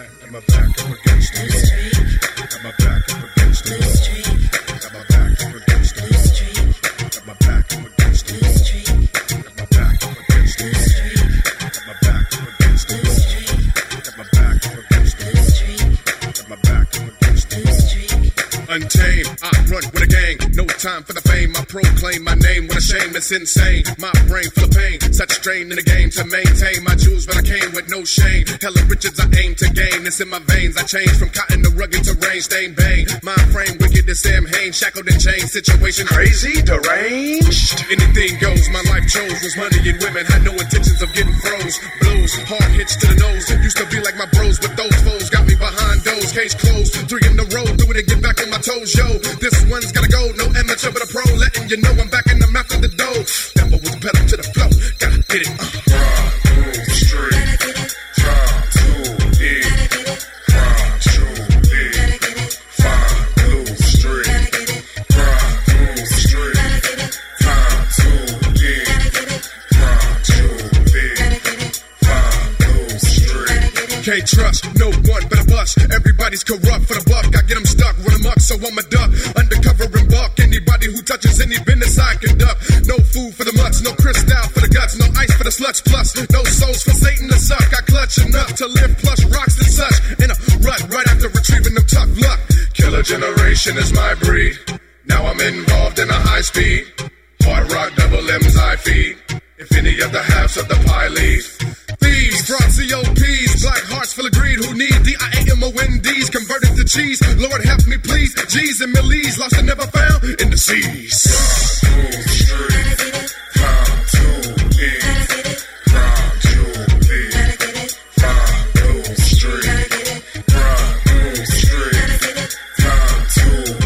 got my back up against the wall. Got my back up against the wall. Got my back up against the wall. Got my back up against the wall. Got my back up against the wall. Got my back up against the wall. Got my back up against the wall. Got my back up against the wall. Untamed, I run with a gang. No time for the fame. I proclaim my name with a shame that's insane. My brain full of pain. Such strain in the game to maintain my jewels, but I came with no shame. Hella riches I aim to gain. It's in my veins. I change from cotton to rugged to rain stained bang. Mind frame wicked as Sam Hain. Shackled and chained. Situation crazy, deranged. Anything goes. My life chose was money and women. Had no intentions of getting froze. Blows, hard hits to the nose. Used to be like my bros, but those foes got me behind doors. Case closed. 3 in the row. Do it and get back on my toes, yo. This one's gotta go. No amateur but a pro. Letting you know I'm back in the mouth of the dough. Never was pedal to the flow. Gotta get it. Run through the street. Time to eat. Run through it. Find blue street. Run through the street. Time to eat. Run through it. Find blue street. Can't trust no one but a bus. Everybody's corrupt for the buck. I get them stuck, run them up, so I'm a duck. Undercover and buck. Anybody who touches any business I conduct. No food for the mutts, no crystal for the guts, no ice for the sluts, plus no souls for Satan to suck. I clutch enough to live plush rocks and such. In a rut right after retrieving them tough luck. Killer generation is my breed. Now I'm involved in a high speed. Hard rock, double M's I feed. If any of the halves of the pie leave. Thieves, fraud, COPs, black hearts full of greed who need DIAMONDs converted to cheese. Lord help me please. G's and millies lost and never found in the seas. Smooth street, time to eat. Crime to eat. Find blue street. Run through street. Time to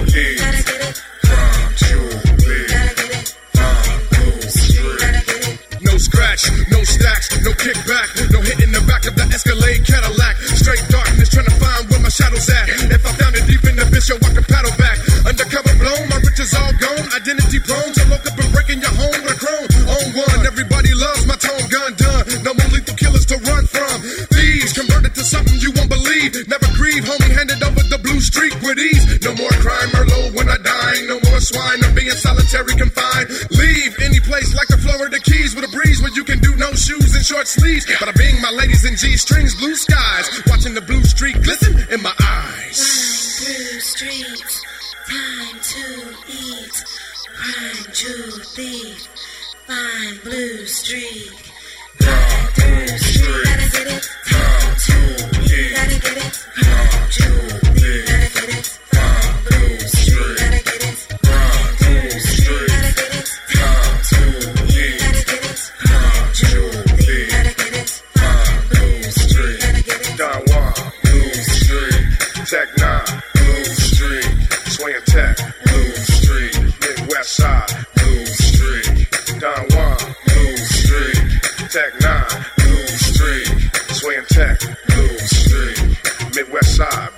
eat. Crime to eat. Find blue street. No scratch, no stacks, no kickback, no hit in the back of the Escalade Cadillac. Straight darkness trying to find where my shadow's at. If I found it deep in the bitch, yo, I can paddle back. Undercover blown, my riches all gone. Identity prone, so woke up and breaking your home with a chrome. On one, everybody loves my tone, gun done. No more lethal killers to run from. Thieves converted to something you won't believe. Never grieve, homie, handed over the blue streak with ease. No more crime or low when I die. No more swine or being solitary confined. Leave any place like the Florida Keys with a breeze where you can do no shoes and short sleeves. But I bing my ladies in G-strings, blue skies. Watching the blue streak glisten in my eyes. Blue streets, time to eat. Crime to thief, find blue streak. Run through the street. Gotta get it. Time to eat. Gotta get it. Crime to eat. Gotta get it. Find blue street. Gotta get it. Run through the street. Gotta get it. Time to eat. Gotta get it. Crime to eat. Gotta get it. Find blue street. Gotta get it. Don Juan, blue street. Tech 9, blue street. Swaying Tech, blue street. Midwest side, blue street. Don Juan, blue street. Tech 9, blue street. Swaying Tech, blue street. Midwest side,